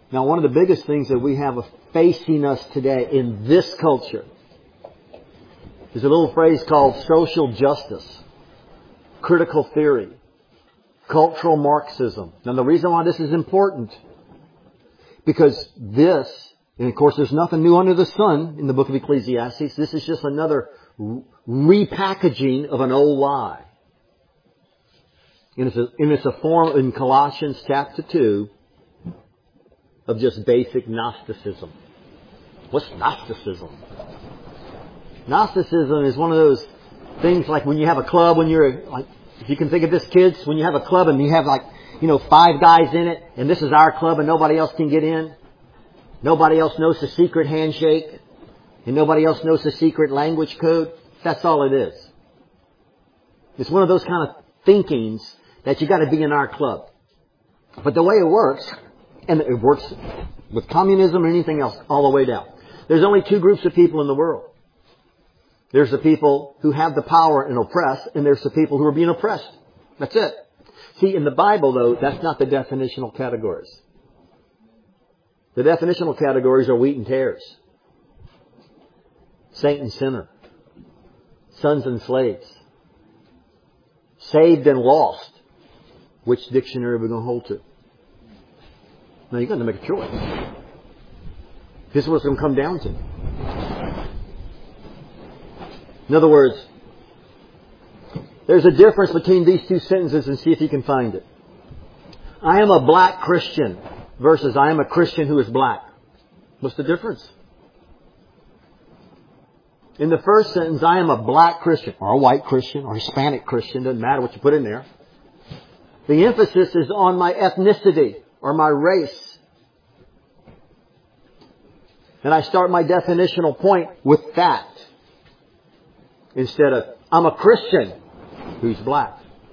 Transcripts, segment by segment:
Now, one of the biggest things that we have facing us today in this culture is a little phrase called social justice, critical theory, cultural Marxism. Now, the reason why this is important, because this, and of course there's nothing new under the sun in the book of Ecclesiastes, this is just another repackaging of an old lie. And it's a form in Colossians chapter 2 of just basic Gnosticism. What's Gnosticism? Gnosticism is one of those things like when you have a club, when you're like, if you can think of this, kids, when you have a club and you have 5 guys in it, and this is our club and nobody else can get in. Nobody else knows the secret handshake, and nobody else knows the secret language code. That's all it is. It's one of those kind of thinkings that you got to be in our club. But the way it works, and it works with communism or anything else all the way down. There's only 2 groups of people in the world. There's the people who have the power and oppress, and there's the people who are being oppressed. That's it. See, in the Bible, though, that's not the definitional categories. The definitional categories are wheat and tares, saint and sinner, sons and slaves, saved and lost. Which dictionary are we going to hold to? Now, you've got to make a choice. This is what it's going to come down to. In other words, there's a difference between these 2 sentences, and see if you can find it. I am a black Christian versus I am a Christian who is black. What's the difference? In the first sentence, I am a black Christian, or a white Christian, or Hispanic Christian, doesn't matter what you put in there. The emphasis is on my ethnicity or my race. And I start my definitional point with that. Instead of, I'm a Christian who's black.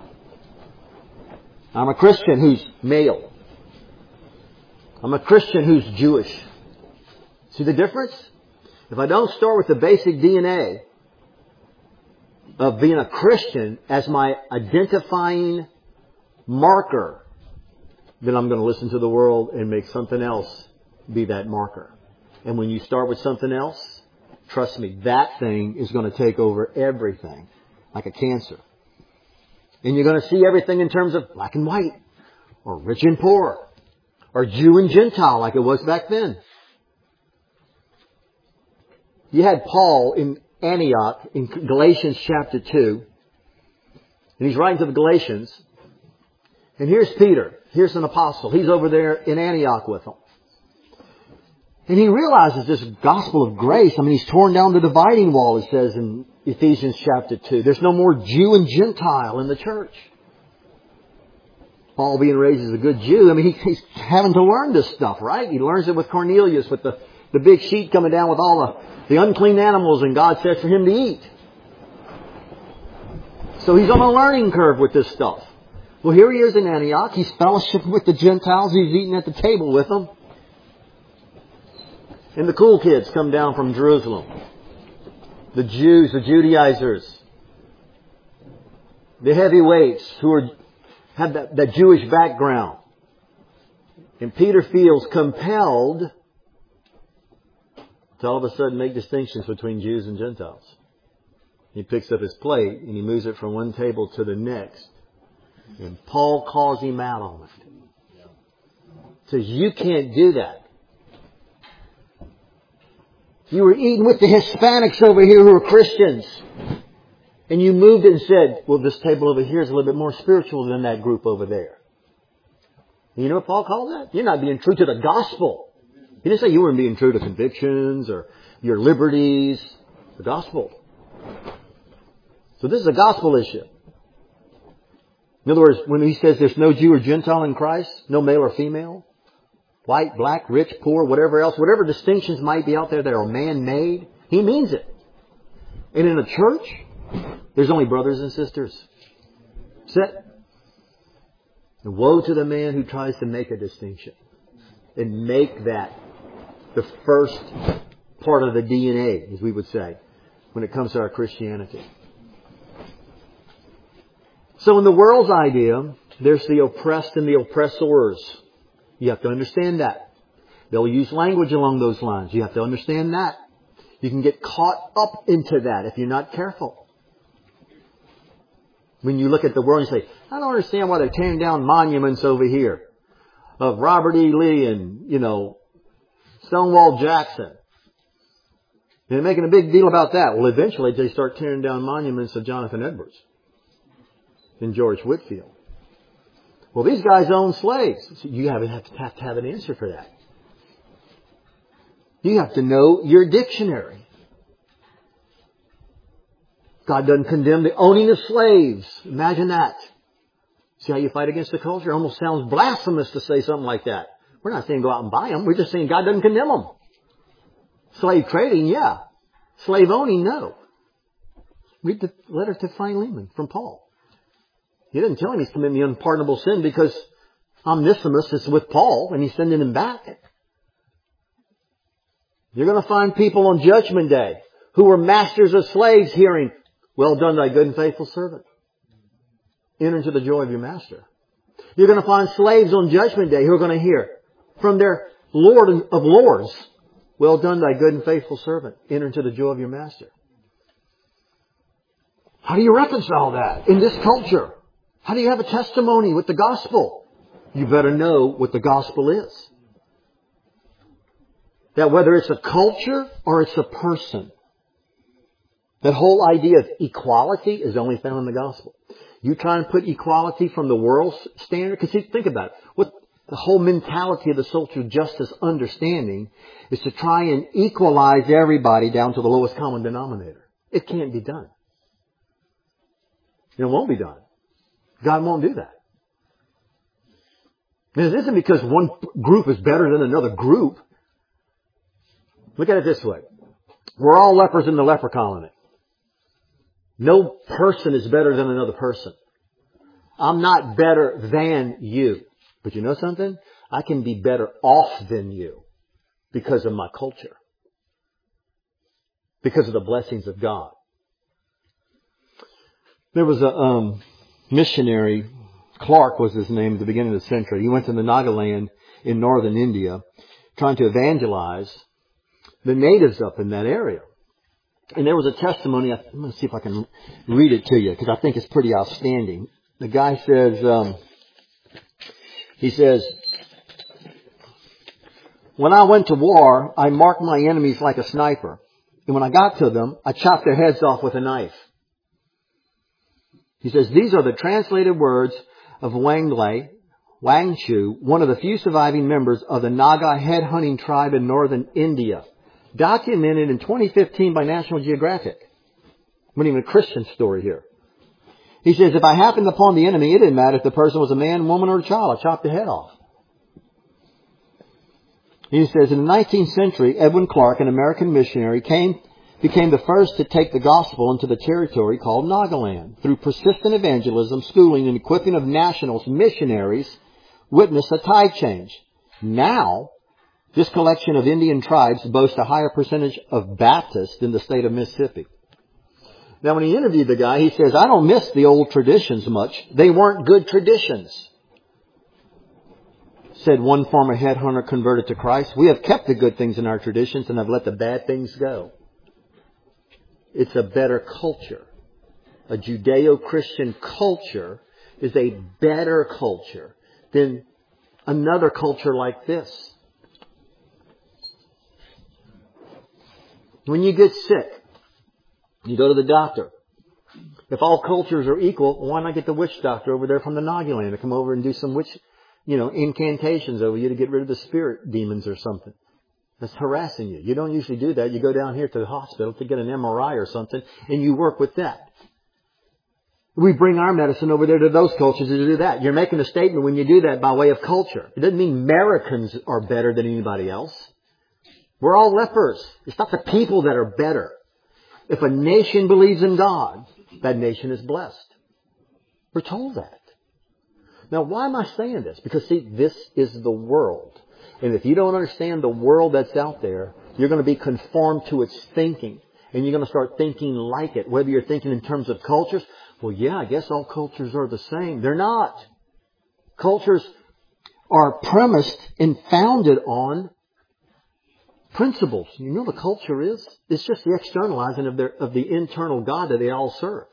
I'm a Christian who's male. I'm a Christian who's Jewish. See the difference? If I don't start with the basic DNA of being a Christian as my identifying marker, then I'm going to listen to the world and make something else be that marker. And when you start with something else, trust me, that thing is going to take over everything like a cancer. And you're going to see everything in terms of black and white, or rich and poor, or Jew and Gentile like it was back then. You had Paul in Antioch in Galatians chapter 2. And he's writing to the Galatians. And here's Peter. Here's an apostle. He's over there in Antioch with them. And he realizes this gospel of grace. I mean, he's torn down the dividing wall, it says in Ephesians chapter 2. There's no more Jew and Gentile in the church. Paul, being raised as a good Jew, I mean, he's having to learn this stuff, right? He learns it with Cornelius, with the big sheet coming down with all the unclean animals, and God said for him to eat. So he's on a learning curve with this stuff. Well, here he is in Antioch. He's fellowshipping with the Gentiles. He's eating at the table with them. And the cool kids come down from Jerusalem. The Jews, the Judaizers. The heavyweights who have that Jewish background. And Peter feels compelled to all of a sudden make distinctions between Jews and Gentiles. He picks up his plate and he moves it from one table to the next. And Paul calls him out on it. Says, you can't do that. You were eating with the Hispanics over here who are Christians. And you moved it and said, well, this table over here is a little bit more spiritual than that group over there. And you know what Paul called that? You're not being true to the gospel. He didn't say you weren't being true to convictions or your liberties. The gospel. So this is a gospel issue. In other words, when he says there's no Jew or Gentile in Christ, no male or female, white, black, rich, poor, whatever else, whatever distinctions might be out there that are man-made, he means it. And in a church, there's only brothers and sisters. That's it. And woe to the man who tries to make a distinction and make that the first part of the DNA, as we would say, when it comes to our Christianity. So in the world's idea, there's the oppressed and the oppressors. You have to understand that. They'll use language along those lines. You have to understand that. You can get caught up into that if you're not careful. When you look at the world and say, I don't understand why they're tearing down monuments over here of Robert E. Lee and, Stonewall Jackson. They're making a big deal about that. Well, eventually they start tearing down monuments of Jonathan Edwards and George Whitefield. Well, these guys own slaves. So you have to have an answer for that. You have to know your dictionary. God doesn't condemn the owning of slaves. Imagine that. See how you fight against the culture? It almost sounds blasphemous to say something like that. We're not saying go out and buy them. We're just saying God doesn't condemn them. Slave trading, yeah. Slave owning, no. Read the letter to Philemon from Paul. He didn't tell him he's committing the unpardonable sin because Onesimus is with Paul and he's sending him back. You're going to find people on Judgment Day who were masters of slaves hearing, well done, thy good and faithful servant. Enter into the joy of your master. You're going to find slaves on Judgment Day who are going to hear from their Lord of Lords, well done, thy good and faithful servant. Enter into the joy of your master. How do you reconcile that in this culture? How do you have a testimony with the gospel? You better know what the gospel is. That whether it's a culture or it's a person, that whole idea of equality is only found in the gospel. You try and put equality from the world's standard, because think about it. What the whole mentality of the social justice understanding is to try and equalize everybody down to the lowest common denominator. It can't be done. It won't be done. God won't do that. And it isn't because one group is better than another group. Look at it this way. We're all lepers in the leper colony. No person is better than another person. I'm not better than you. But you know something? I can be better off than you because of my culture. Because of the blessings of God. There was a missionary, Clark was his name at the beginning of the century. He went to the Nagaland in northern India trying to evangelize the natives up in that area. And there was a testimony, I'm going to see if I can read it to you because I think it's pretty outstanding. The guy says, he says, when I went to war, I marked my enemies like a sniper. And when I got to them, I chopped their heads off with a knife. He says, these are the translated words of Wangchu, one of the few surviving members of the Naga head-hunting tribe in northern India, documented in 2015 by National Geographic. Not even a Christian story here. He says, if I happened upon the enemy, it didn't matter if the person was a man, woman, or a child. I chopped the head off. He says, in the 19th century, Edwin Clark, an American missionary, became the first to take the gospel into the territory called Nagaland. Through persistent evangelism, schooling, and equipping of nationals, missionaries witnessed a tide change. Now, this collection of Indian tribes boasts a higher percentage of Baptists in the state of Mississippi. Now, when he interviewed the guy, he says, I don't miss the old traditions much. They weren't good traditions. Said one former headhunter converted to Christ. We have kept the good things in our traditions and have let the bad things go. It's a better culture. A Judeo-Christian culture is a better culture than another culture like this. When you get sick, you go to the doctor. If all cultures are equal, why not get the witch doctor over there from the Nagaland to come over and do some witch, incantations over you to get rid of the spirit demons or something that's harassing you. You don't usually do that. You go down here to the hospital to get an MRI or something, and you work with that. We bring our medicine over there to those cultures to do that. You're making a statement when you do that by way of culture. It doesn't mean Americans are better than anybody else. We're all lepers. It's not the people that are better. If a nation believes in God, that nation is blessed. We're told that. Now, why am I saying this? Because, see, this is the world. And if you don't understand the world that's out there, you're going to be conformed to its thinking. And you're going to start thinking like it. Whether you're thinking in terms of cultures, well, yeah, I guess all cultures are the same. They're not. Cultures are premised and founded on principles. You know what the culture is? It's just the externalizing of the internal God that they all serve.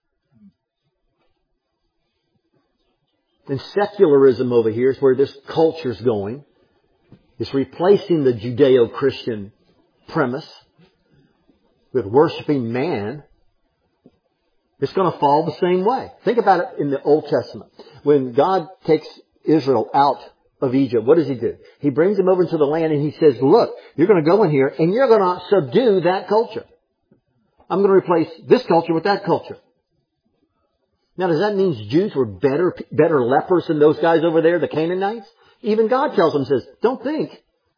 And secularism over here is where this culture's going. It's replacing the Judeo-Christian premise with worshiping man. It's going to fall the same way. Think about it in the Old Testament. When God takes Israel out of Egypt, what does He do? He brings them over into the land and He says, look, you're going to go in here and you're going to subdue that culture. I'm going to replace this culture with that culture. Now, does that mean Jews were better lepers than those guys over there, the Canaanites? Even God tells them, says, don't think.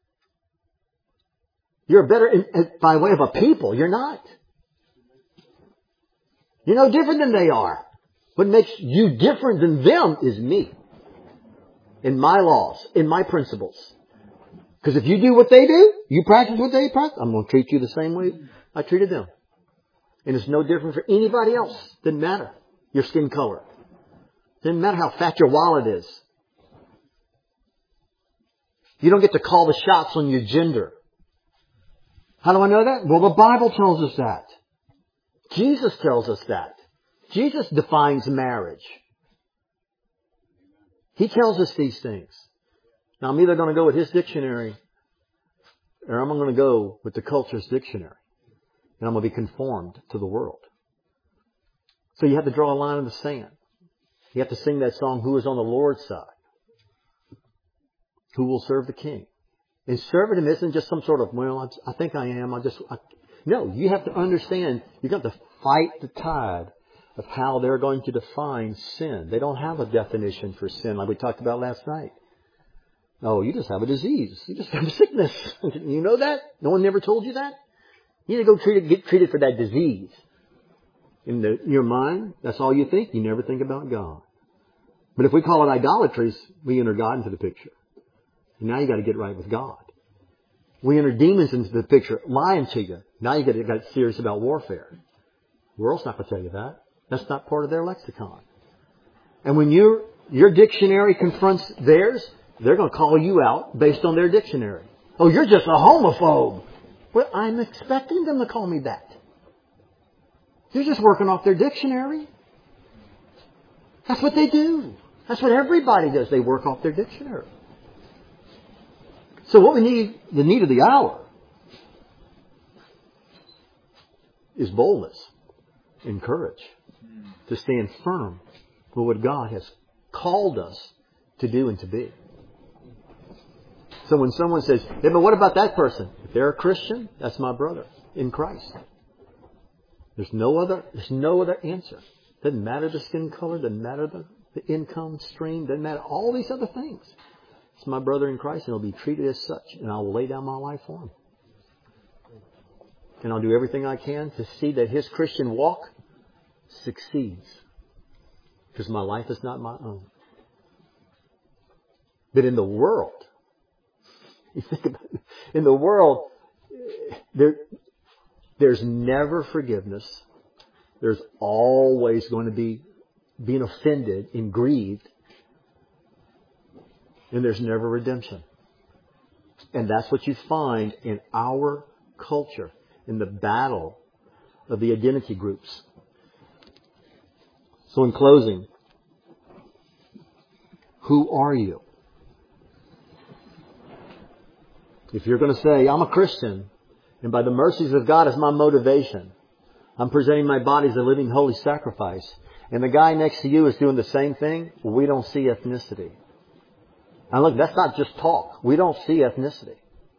You're better by way of a people. You're not. You're no different than they are. What makes you different than them is me. In my laws, in my principles. Because if you do what they do, you practice what they practice, I'm going to treat you the same way I treated them. And it's no different for anybody else. Doesn't matter. Your skin color. Doesn't matter how fat your wallet is. You don't get to call the shots on your gender. How do I know that? Well, the Bible tells us that. Jesus tells us that. Jesus defines marriage. He tells us these things. Now, I'm either going to go with his dictionary or I'm going to go with the culture's dictionary. And I'm going to be conformed to the world. So you have to draw a line in the sand. You have to sing that song, Who is on the Lord's side? Who will serve the King? And serving Him isn't just some sort of, well, I think I am. No, you have to understand, you have to fight the tide of how they're going to define sin. They don't have a definition for sin like we talked about last night. Oh, you just have a disease. You just have a sickness. You know that? No one never told you that? You need to go get treated for that disease. In your mind, that's all you think. You never think about God. But if we call it idolatries, we enter God into the picture. And now you got to get right with God. We enter demons into the picture, lying to you. Now you got to get serious about warfare. The world's not going to tell you that. That's not part of their lexicon. And when your dictionary confronts theirs, they're going to call you out based on their dictionary. Oh, you're just a homophobe. Well, I'm expecting them to call me that. They're just working off their dictionary. That's what they do. That's what everybody does. They work off their dictionary. So what we need, the need of the hour, is boldness and courage to stand firm for what God has called us to do and to be. So when someone says, yeah, but what about that person? If they're a Christian, that's my brother in Christ. There's no other answer. Doesn't matter the skin color, doesn't matter the income stream, doesn't matter all these other things. It's my brother in Christ and he'll be treated as such and I will lay down my life for him. And I'll do everything I can to see that his Christian walk succeeds. Because my life is not my own. But in the world, you think about it, in the world, there's never forgiveness. There's always going to be being offended and grieved. And there's never redemption. And that's what you find in our culture, in the battle of the identity groups. So in closing, who are you? If you're going to say, I'm a Christian, and by the mercies of God is my motivation, I'm presenting my body as a living holy sacrifice, and the guy next to you is doing the same thing, we don't see ethnicity. Now look, that's not just talk. We don't see ethnicity.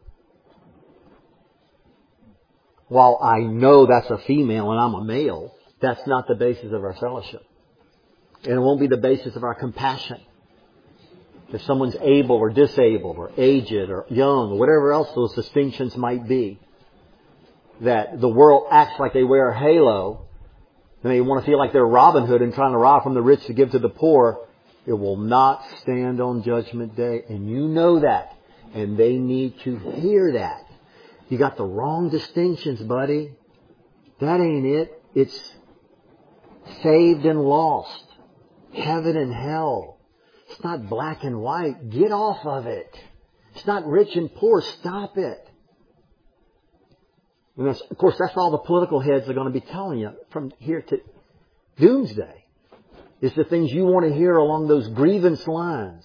While I know that's a female and I'm a male, that's not the basis of our fellowship. And it won't be the basis of our compassion. If someone's able or disabled or aged or young or whatever else those distinctions might be, that the world acts like they wear a halo and they want to feel like they're Robin Hood and trying to rob from the rich to give to the poor, it will not stand on Judgment Day. And you know that. And they need to hear that. You got the wrong distinctions, buddy. That ain't it. It's saved and lost. Heaven and hell. It's not black and white. Get off of it. It's not rich and poor. Stop it. And of course, that's all the political heads are going to be telling you from here to doomsday. Is the things you want to hear along those grievance lines.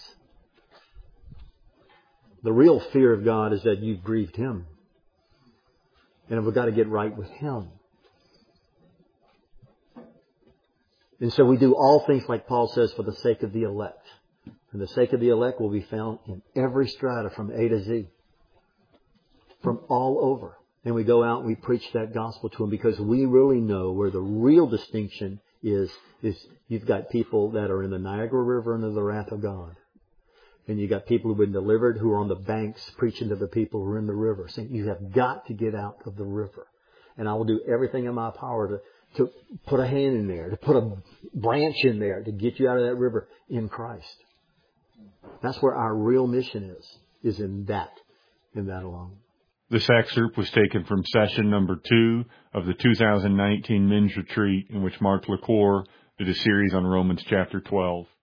The real fear of God is that you've grieved Him. And we've got to get right with Him. And so we do all things, like Paul says, for the sake of the elect. And the sake of the elect will be found in every strata from A to Z. From all over. And we go out and we preach that gospel to them because we really know where the real distinction is you've got people that are in the Niagara River under the wrath of God. And you've got people who've been delivered who are on the banks preaching to the people who are in the river, saying, you have got to get out of the river. And I will do everything in my power to put a hand in there, to put a branch in there, to get you out of that river in Christ. That's where our real mission is in that alone. This excerpt was taken from session number 2 of the 2019 Men's Retreat, in which Mark LaCour did a series on Romans chapter 12.